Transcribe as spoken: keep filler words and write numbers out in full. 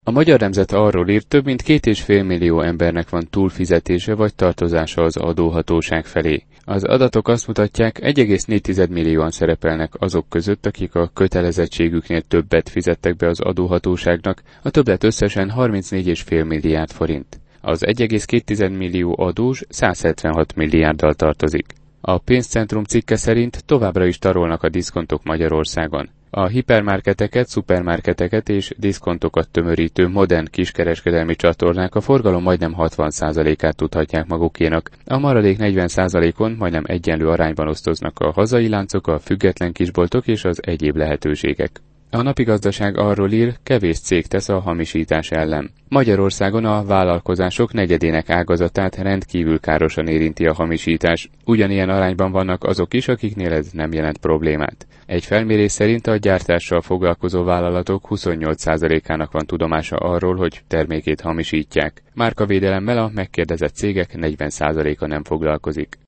A Magyar Nemzet arról írt, több mint két és fél millió embernek van túlfizetése vagy tartozása az adóhatóság felé. Az adatok azt mutatják, egy egész négy millióan szerepelnek azok között, akik a kötelezettségüknél többet fizettek be az adóhatóságnak, a többlet összesen harmincnégy egész öt milliárd forint. Az egy egész két millió adós száz hetvenhat milliárddal tartozik. A pénzcentrum cikke szerint továbbra is tarolnak a diszkontok Magyarországon. A hipermarketeket, szupermarketeket és diszkontokat tömörítő modern kiskereskedelmi csatornák a forgalom majdnem hatvan százalékát tudhatják magukénak. A maradék negyven százalékon majdnem egyenlő arányban osztoznak a hazai láncok, a független kisboltok és az egyéb lehetőségek. A Napi Gazdaság arról ír, kevés cég tesz a hamisítás ellen. Magyarországon a vállalkozások negyedének ágazatát rendkívül károsan érinti a hamisítás. Ugyanilyen arányban vannak azok is, akiknél ez nem jelent problémát. Egy felmérés szerint a gyártással foglalkozó vállalatok huszonnyolc százalékának van tudomása arról, hogy termékét hamisítják. Márkavédelemmel a megkérdezett cégek negyven százaléka nem foglalkozik.